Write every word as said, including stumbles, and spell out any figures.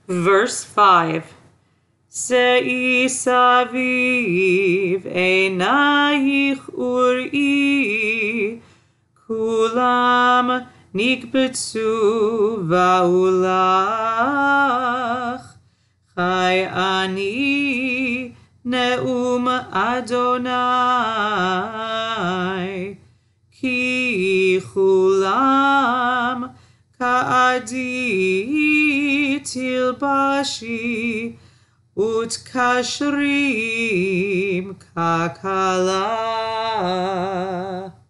Verse five. Se'i saviv einayich ura'i, kulam nikbetzu va'ulach, chai ani ne'um Adonai, ki chulam ka'adi tilbashi, utkashrim kakala.